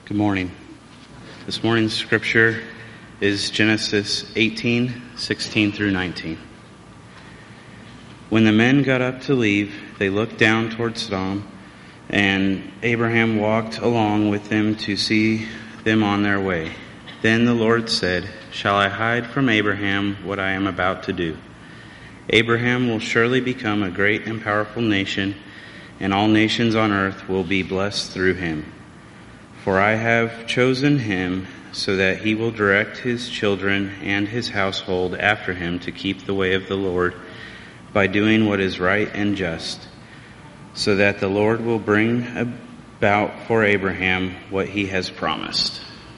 Good morning. This morning's scripture is Genesis 18:16 through 19. When the men got up to leave, they looked down toward Sodom, and Abraham walked along with them to see them on their way. Then the Lord said, "Shall I hide from Abraham what I am about to do? Abraham will surely become a great and powerful nation, and all nations on earth will be blessed through him. For I have chosen him so that he will direct his children and his household after him to keep the way of the Lord by doing what is right and just, so that the Lord will bring about for Abraham what he has promised."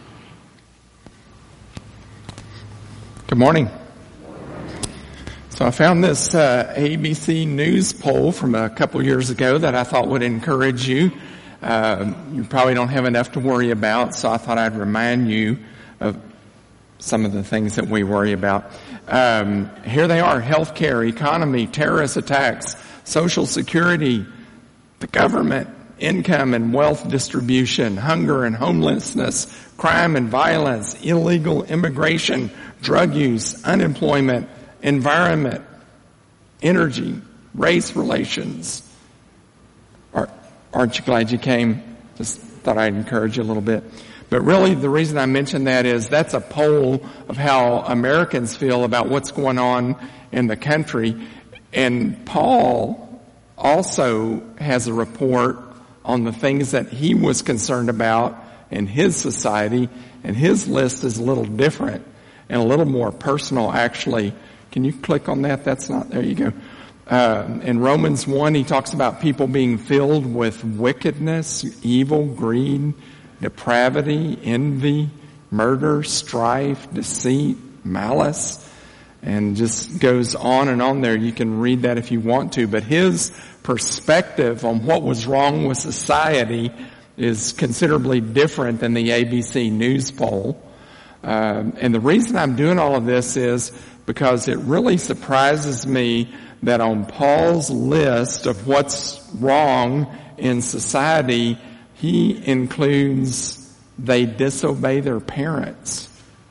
Good morning. So I found this ABC News poll from a couple years ago that I thought would encourage you. You probably don't have enough to worry about, so I thought I'd remind you of some of the things that we worry about. Here they are: healthcare, economy, terrorist attacks, social security, the government, income and wealth distribution, hunger and homelessness, crime and violence, illegal immigration, drug use, unemployment, environment, energy, race relations. Aren't you glad you came? Just thought I'd encourage you a little bit. But really, the reason I mentioned that is that's a poll of how Americans feel about what's going on in the country. And Paul also has a report on the things that he was concerned about in his society, and his list is a little different and a little more personal, actually. Can you click on that? That's not, there you go. In Romans 1, he talks about people being filled with wickedness, evil, greed, depravity, envy, murder, strife, deceit, malice, and just goes on and on there. You can read that if you want to, but his perspective on what was wrong with society is considerably different than the ABC News poll. And the reason I'm doing all of this is because it really surprises me that on Paul's list of what's wrong in society, he includes they disobey their parents.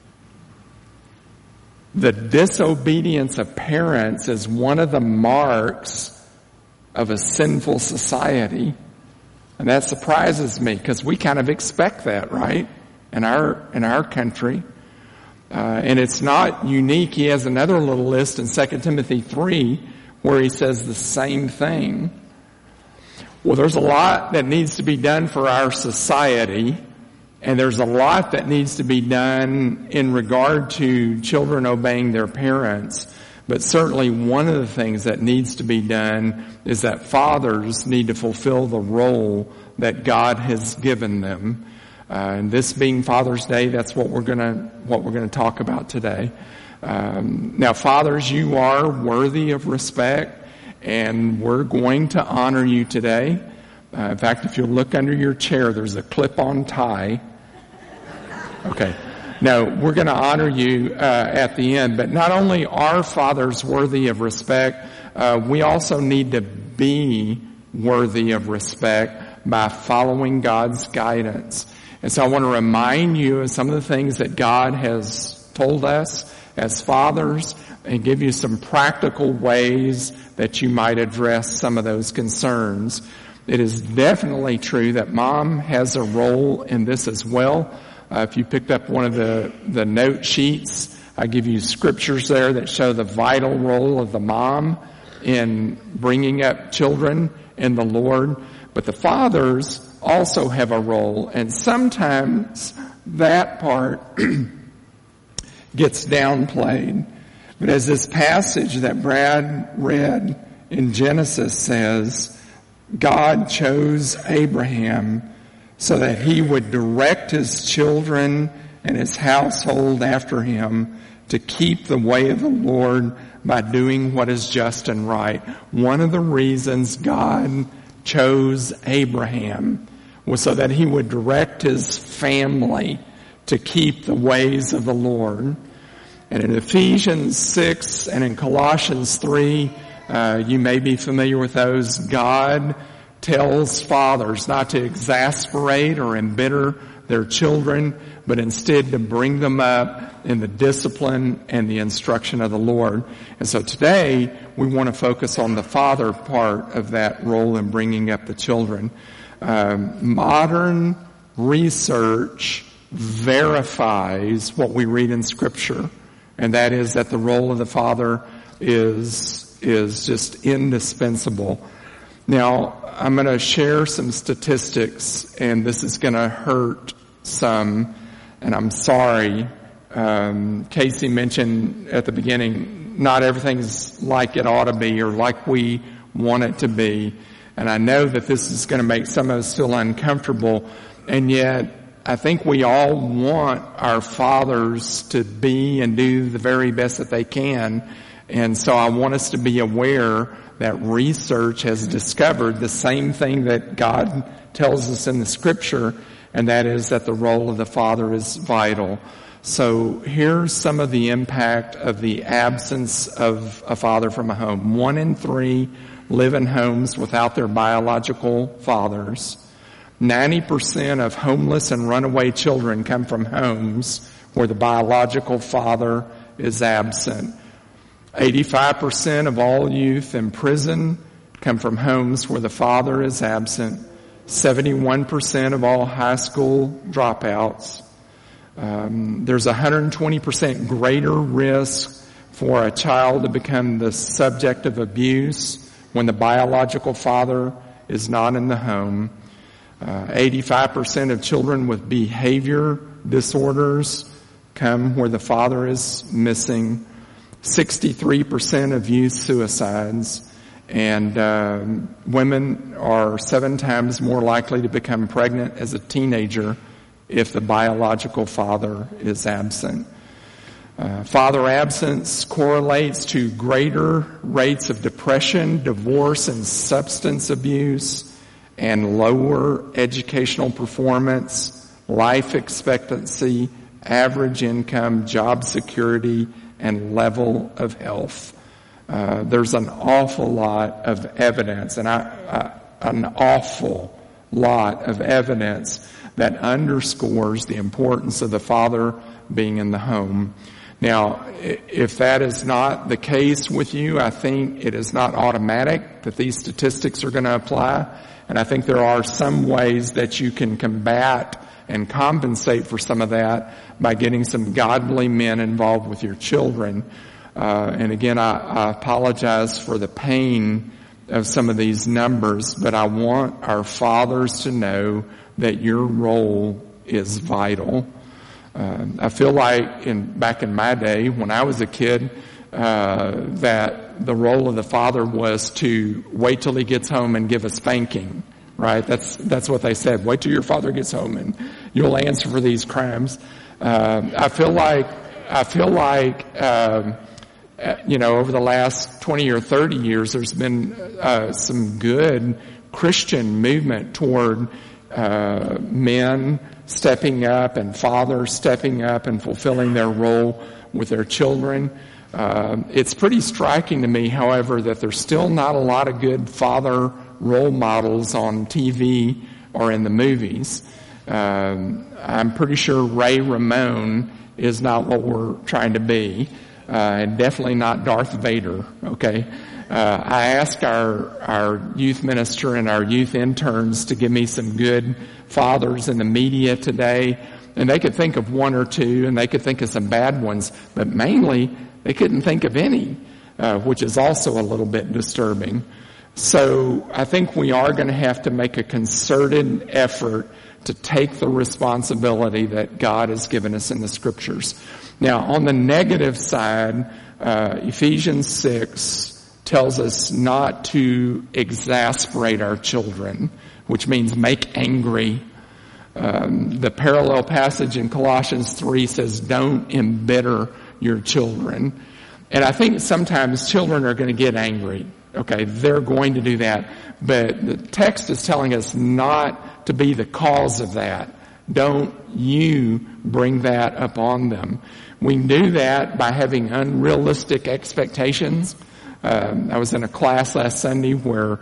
The disobedience of parents is one of the marks of a sinful society. And that surprises me because we kind of expect that, right? In our country. And it's not unique. He has another little list in 2 Timothy 3 where he says the same thing. Well, there's a lot that needs to be done for our society, and there's a lot that needs to be done in regard to children obeying their parents. But certainly one of the things that needs to be done is that fathers need to fulfill the role that God has given them. And this being Father's Day, that's what we're gonna talk about today. Now, fathers, you are worthy of respect, and we're going to honor you today. In fact, if you look under your chair, there's a clip-on tie. Okay. No, we're going to honor you at the end. But not only are fathers worthy of respect, we also need to be worthy of respect by following God's guidance. And so I want to remind you of some of the things that God has told us as fathers and give you some practical ways that you might address some of those concerns. It is definitely true that mom has a role in this as well. If you picked up one of the note sheets, I give you scriptures there that show the vital role of the mom in bringing up children in the Lord. But the fathers also have a role, and sometimes that part gets downplayed. But as this passage that Brad read in Genesis says, God chose Abraham so that he would direct his children and his household after him to keep the way of the Lord by doing what is just and right. One of the reasons God chose Abraham was so that he would direct his family to keep the ways of the Lord. And in Ephesians 6 and in Colossians 3, you may be familiar with those. God tells fathers not to exasperate or embitter their children, but instead to bring them up in the discipline and the instruction of the Lord. And so today we want to focus on the father part of that role in bringing up the children. Modern research verifies what we read in Scripture, and that is that the role of the father is just indispensable. Now, I'm going to share some statistics, and this is going to hurt some, and I'm sorry. Casey mentioned at the beginning, not everything's like it ought to be or like we want it to be. And I know that this is going to make some of us feel uncomfortable, and yet I think we all want our fathers to be and do the very best that they can. And so I want us to be aware that research has discovered the same thing that God tells us in the Scripture, and that is that the role of the father is vital. So here's some of the impact of the absence of a father from a home. 1 in 3 live in homes without their biological fathers. 90% of homeless and runaway children come from homes where the biological father is absent. 85% of all youth in prison come from homes where the father is absent. 71% of all high school dropouts. There's 120% greater risk for a child to become the subject of abuse when the biological father is not in the home. 85% of children with behavior disorders come where the father is missing. 63% of youth suicides, and women are 7 times more likely to become pregnant as a teenager if the biological father is absent. Father absence correlates to greater rates of depression, divorce, and substance abuse, and lower educational performance, life expectancy, average income, job security, and level of health. There's an awful lot of evidence, and an awful lot of evidence that underscores the importance of the father being in the home. Now, if that is not the case with you, I think it is not automatic that these statistics are going to apply. And I think there are some ways that you can combat and compensate for some of that by getting some godly men involved with your children. And again, I apologize for the pain of some of these numbers, but I want our fathers to know that your role is vital. I feel like back in my day when I was a kid, that the role of the father was to wait till he gets home and give a spanking, right? That's what they said. Wait till your father gets home and you'll answer for these crimes. I feel like, over the last 20 or 30 years, there's been, some good Christian movement toward, men stepping up and fathers stepping up and fulfilling their role with their children. It's pretty striking to me, however, that there's still not a lot of good father role models on TV or in the movies. I'm pretty sure Ray Ramon is not what we're trying to be, and definitely not Darth Vader, okay? I asked our youth minister and our youth interns to give me some good fathers in the media today, and they could think of 1 or 2, and they could think of some bad ones, but mainly they couldn't think of any, which is also a little bit disturbing. So I think we are going to have to make a concerted effort to take the responsibility that God has given us in the Scriptures. Now, on the negative side, Ephesians 6 tells us not to exasperate our children, which means make angry. The parallel passage in Colossians 3 says, don't embitter your children. And I think sometimes children are going to get angry. Okay, they're going to do that. But the text is telling us not to be the cause of that. Don't you bring that upon them. We can do that by having unrealistic expectations. I was in a class last Sunday where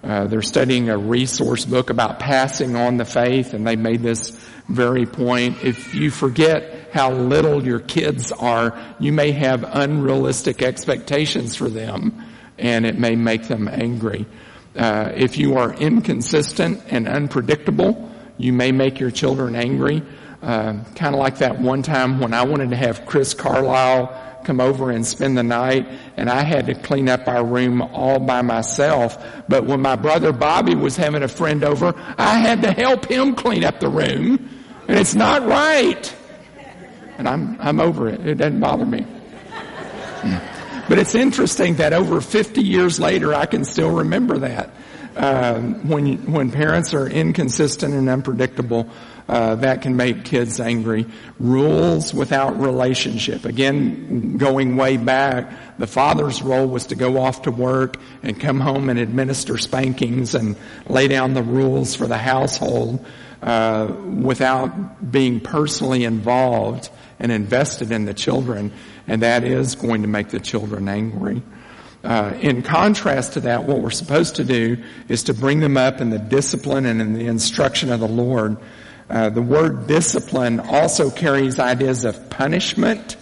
They're studying a resource book about passing on the faith, and they made this very point. If you forget how little your kids are, you may have unrealistic expectations for them, and it may make them angry. If you are inconsistent and unpredictable, you may make your children angry. Kind of like that one time when I wanted to have Chris Carlisle come over and spend the night, and I had to clean up our room all by myself. But when my brother Bobby was having a friend over, I had to help him clean up the room, and it's not right. And I'm over it. It doesn't bother me. But it's interesting that over 50 years later, I can still remember that. When parents are inconsistent and unpredictable, that can make kids angry. Rules without relationship. Again, going way back, the father's role was to go off to work and come home and administer spankings and lay down the rules for the household, without being personally involved and invested in the children. And that is going to make the children angry. In contrast to that, what we're supposed to do is to bring them up in the discipline and in the instruction of the Lord. The word discipline also carries ideas of punishment,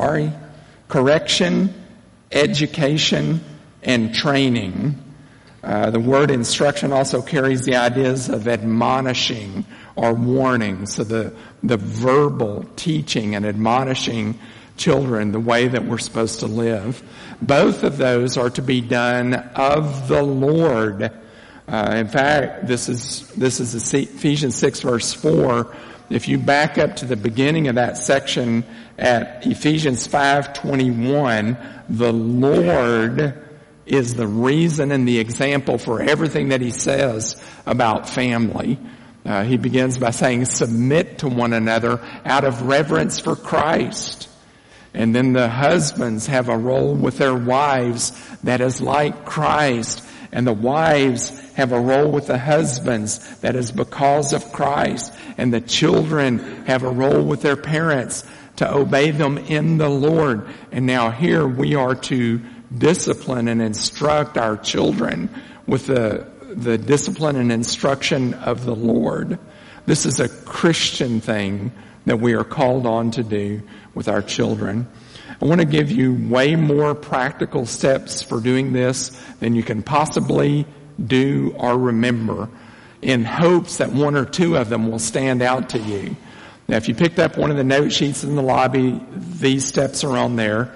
correction, education, and training. The word instruction also carries the ideas of admonishing or warning. So the verbal teaching and admonishing children the way that we're supposed to live. Both of those are to be done of the Lord. In fact, this is Ephesians 6 verse 4. If you back up to the beginning of that section at Ephesians 5:21, the Lord is the reason and the example for everything that he says about family. He begins by saying, submit to one another out of reverence for Christ. And then the husbands have a role with their wives that is like Christ. And the wives have a role with the husbands that is because of Christ. And the children have a role with their parents to obey them in the Lord. And now here we are to discipline and instruct our children with the discipline and instruction of the Lord. This is a Christian thing that we are called on to do with our children. I want to give you way more practical steps for doing this than you can possibly do or remember, in hopes that one or two of them will stand out to you. Now, if you picked up one of the note sheets in the lobby, these steps are on there.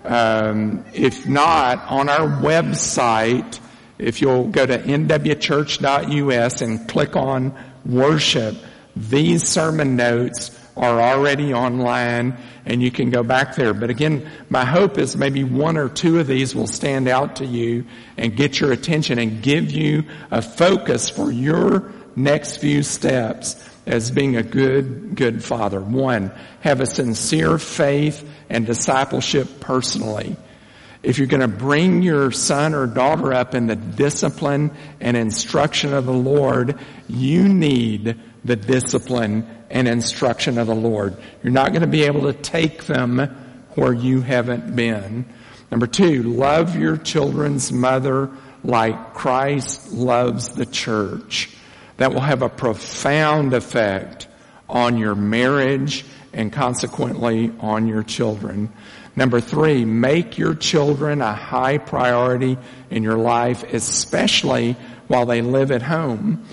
If not, on our website, if you'll go to nwchurch.us and click on worship, these sermon notes are already online and you can go back there. But again, my hope is maybe one or two of these will stand out to you and get your attention and give you a focus for your next few steps as being a good father. One, have a sincere faith and discipleship personally. If you're going to bring your son or daughter up in the discipline and instruction of the Lord, you need the discipline and instruction of the Lord. You're not going to be able to take them where you haven't been. Number two, love your children's mother like Christ loves the church. That will have a profound effect on your marriage and consequently on your children. Number three, make your children a high priority in your life, especially while they live at home.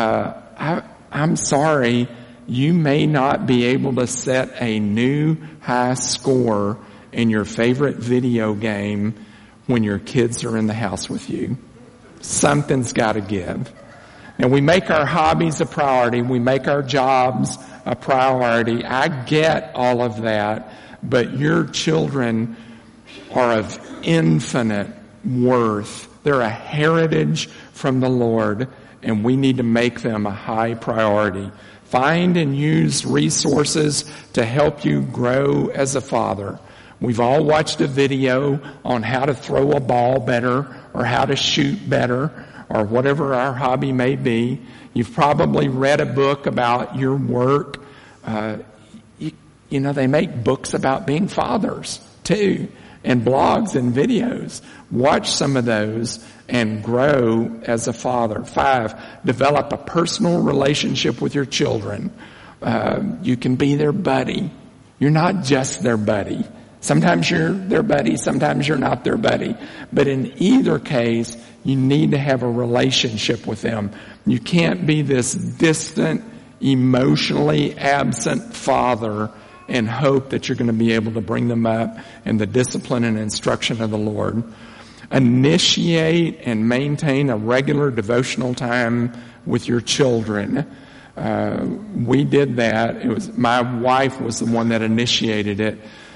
I'm sorry, you may not be able to set a new high score in your favorite video game when your kids are in the house with you. Something's got to give. And we make our hobbies a priority. We make our jobs a priority. I get all of that. But your children are of infinite worth. They're a heritage from the Lord, and we need to make them a high priority. Find and use resources to help you grow as a father. We've all watched a video on how to throw a ball better or how to shoot better or whatever our hobby may be. You've probably read a book about your work. You know, they make books about being fathers too. and blogs and videos. Watch some of those and grow as a father. 5, develop a personal relationship with your children. You can be their buddy. You're not just their buddy. Sometimes you're their buddy, sometimes you're not their buddy. But in either case, you need to have a relationship with them. You can't be this distant, emotionally absent father and hope that you're going to be able to bring them up in the discipline and instruction of the Lord. Initiate and maintain a regular devotional time with your children. We did that. It was my wife was the one that initiated it.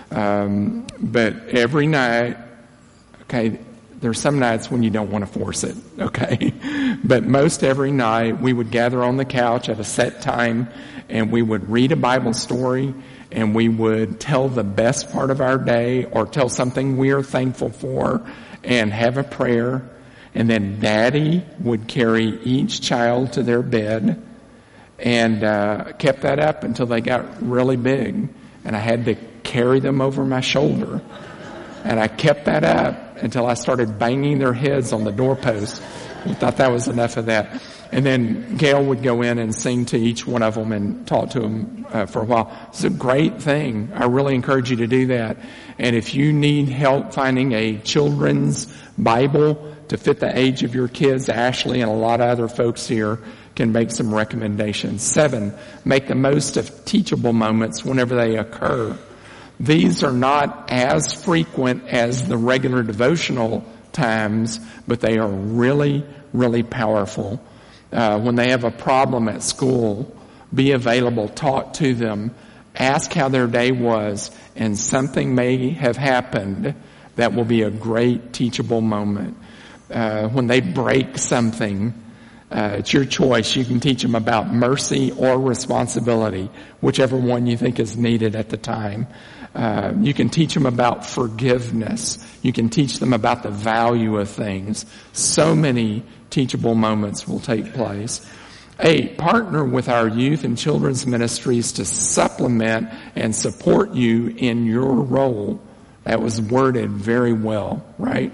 But every night, okay, there's some nights when you don't want to force it, okay? But most every night we would gather on the couch at a set time and we would read a Bible story and we would tell the best part of our day or tell something we are thankful for and have a prayer. And then Daddy would carry each child to their bed and kept that up until they got really big. And I had to carry them over my shoulder. And I kept that up until I started banging their heads on the doorpost. We thought that was enough of that. And then Gail would go in and sing to each one of them and talk to them for a while. It's a great thing. I really encourage you to do that. And if you need help finding a children's Bible to fit the age of your kids, Ashley and a lot of other folks here can make some recommendations. 7, make the most of teachable moments whenever they occur. These are not as frequent as the regular devotional times, but they are really, really powerful. When they have a problem at school, be available, talk to them, ask how their day was, and something may have happened that will be a great teachable moment. When they break something, it's your choice. You can teach them about mercy or responsibility, whichever one you think is needed at the time. You can teach them about forgiveness. You can teach them about the value of things. So many teachable moments will take place. 8, partner with our youth and children's ministries to supplement and support you in your role. That was worded very well, right?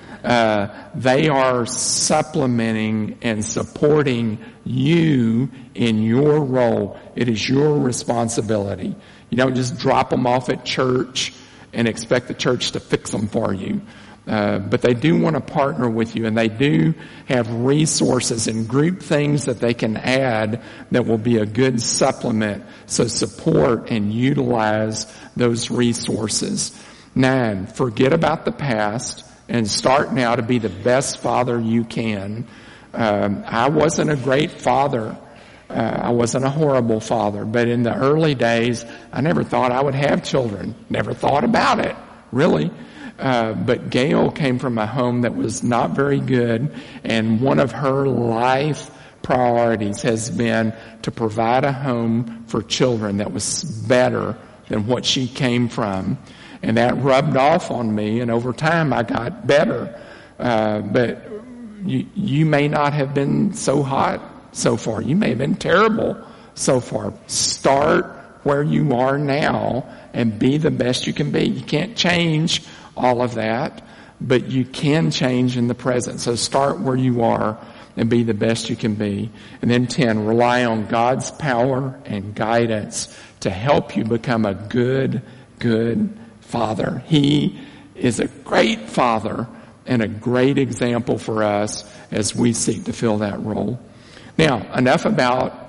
They are supplementing and supporting you in your role. It is your responsibility. You don't just drop them off at church and expect the church to fix them for you. But they do want to partner with you, and they do have resources and group things that they can add that will be a good supplement. So support and utilize those resources. 9, forget about the past and start now to be the best father you can. I wasn't a great father. I wasn't a horrible father, but in the early days, I never thought I would have children. Never thought about it, really. But Gail came from a home that was not very good, and one of her life priorities has been to provide a home for children that was better than what she came from. And that rubbed off on me, and over time I got better. But you may not have been so hot so far. You may have been terrible so far. Start where you are now and be the best you can be. You can't change all of that, but you can change in the present. So start where you are and be the best you can be. And then 10, rely on God's power and guidance to help you become a good father. He is a great father and a great example for us as we seek to fill that role. Now, enough about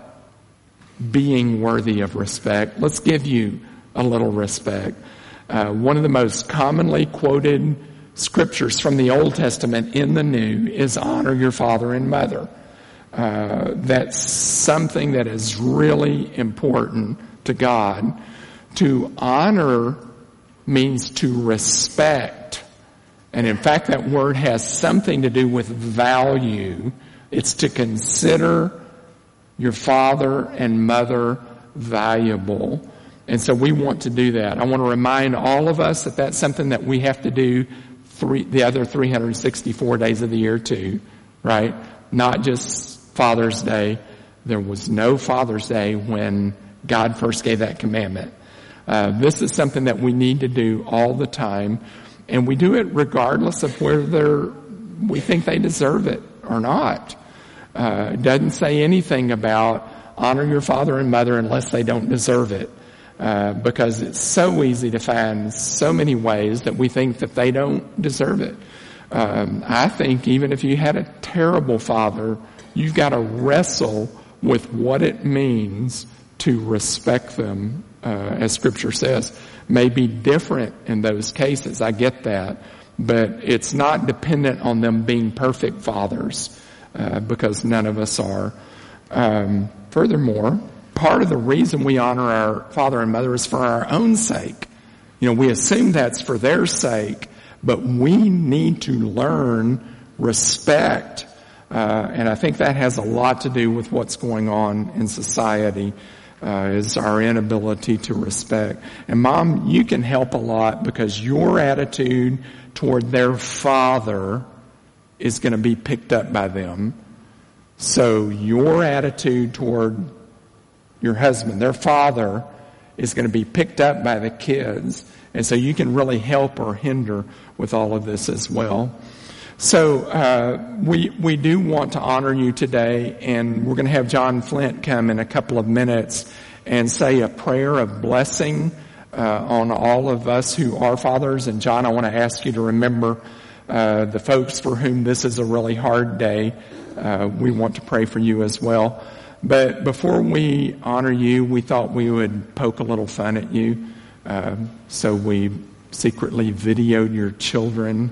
being worthy of respect. Let's give you a little respect. One of the most commonly quoted scriptures from the Old Testament in the New is honor your father and mother. That's something that is really important to God. To honor means to respect. And in fact, that word has something to do with value. It's to consider your father and mother valuable. And so we want to do that. I want to remind all of us that that's something that we have to do the other 364 days of the year too, right? Not just Father's Day. There was no Father's Day when God first gave that commandment. This is something that we need to do all the time. And we do it regardless of whether we think they deserve it or not. It doesn't say anything about honor your father and mother unless they don't deserve it. Because it's so easy to find so many ways that we think that they don't deserve it. I think even if you had a terrible father, you've got to wrestle with what it means to respect them, as Scripture says. May be different in those cases, I get that, but it's not dependent on them being perfect fathers, because none of us are. Furthermore, part of the reason we honor our father and mother is for our own sake. We assume that's for their sake, but we need to learn respect. And I think that has a lot to do with what's going on in society, is our inability to respect. And Mom, you can help a lot because your attitude toward their father is going to be picked up by them. So your attitude toward your husband, their father, is going to be picked up by the kids. And so you can really help or hinder with all of this as well. So we do want to honor you today, and we're going to have John Flint come in a couple of minutes and say a prayer of blessing on all of us who are fathers. And John, I want to ask you to remember the folks for whom this is a really hard day. We want to pray for you as well. But before we honor you, we thought we would poke a little fun at you. So we secretly videoed your children,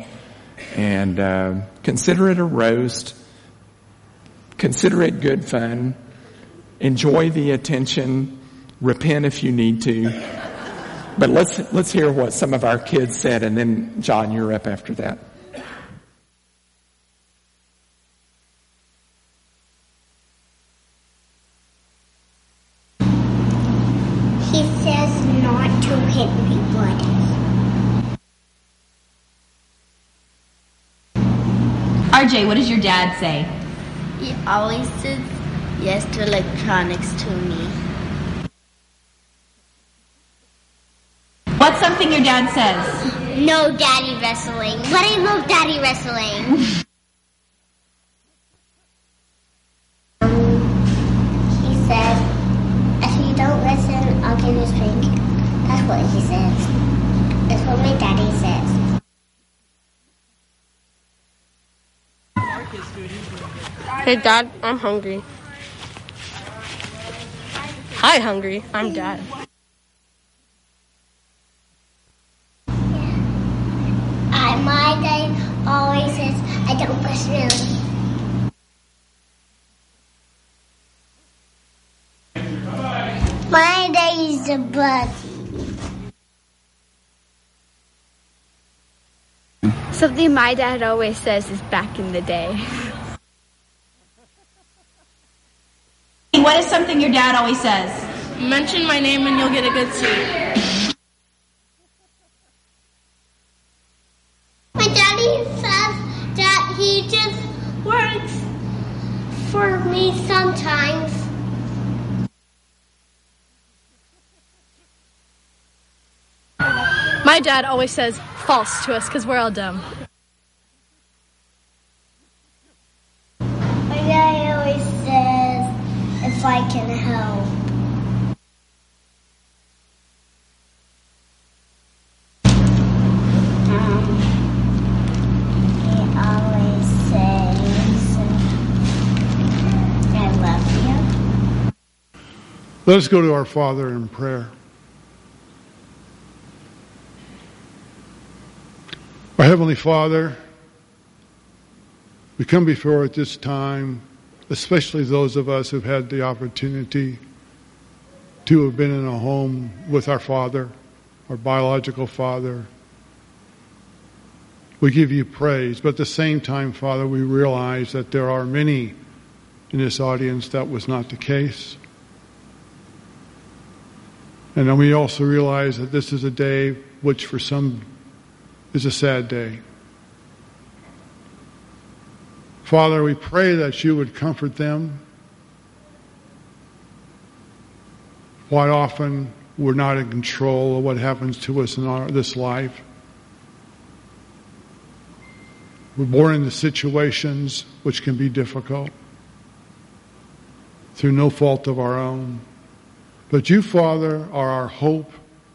and consider it a roast. Consider it good fun. Enjoy the attention. Repent if you need to. But let's hear what some of our kids said, and then John, you're up after that. He says not to hit me, buddy. RJ, what does your dad say? He always says yes to electronics to me. What's something your dad says? No daddy wrestling. But I love daddy wrestling. He says, if you don't listen, I'll give you a spank. That's what he says. That's what my daddy says. Hey, Dad, I'm hungry. Hi, hungry. I'm Dad. My dad always says, I don't push really. My dad is a buddy. Something my dad always says is back in the day. What is something your dad always says? Mention my name and you'll get a good seat. My daddy says that he just works for me sometimes. My dad always says false to us because we're all dumb. My daddy always says if I can help. He always says I love you. Let us go to our Father in prayer. Our Heavenly Father, we come before at this time, especially those of us who've had the opportunity to have been in a home with our father, our biological father. We give you praise, but at the same time, Father, we realize that there are many in this audience that was not the case. And then we also realize that this is a day which for some is a sad day. Father, we pray that you would comfort them. Quite often, we're not in control of what happens to us in this life. We're born into situations which can be difficult through no fault of our own. But you, Father, are our hope.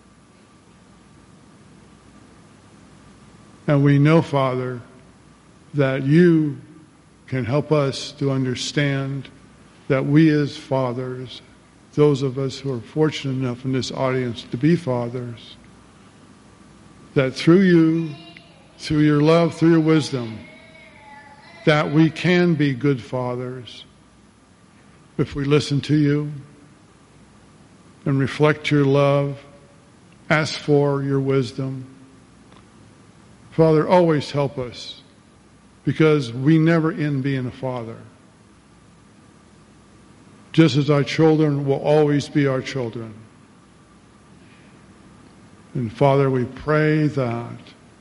And we know, Father, that you can help us to understand that we as fathers, those of us who are fortunate enough in this audience to be fathers, that through you, through your love, through your wisdom, that we can be good fathers if we listen to you and reflect your love, ask for your wisdom. Father, always help us, because we never end being a father. Just as our children will always be our children. And Father, we pray that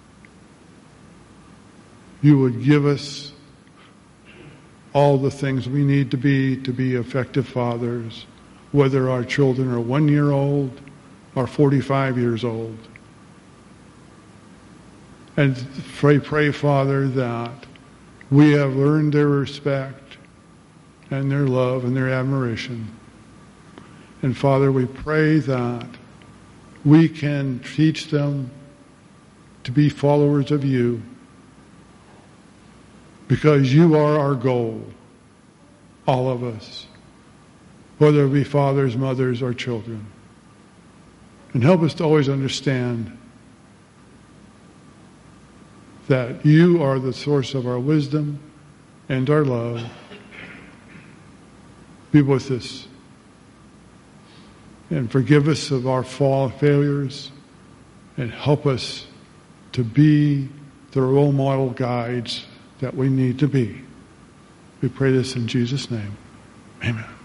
you would give us all the things we need to be effective fathers, whether our children are 1 year old or 45 years old. And pray, Father, that we have earned their respect and their love and their admiration. And Father, we pray that we can teach them to be followers of you, because you are our goal, all of us, whether it be fathers, mothers, or children. And help us to always understand that you are the source of our wisdom and our love. Be with us and forgive us of our failures, and help us to be the role model guides that we need to be. We pray this in Jesus' name. Amen.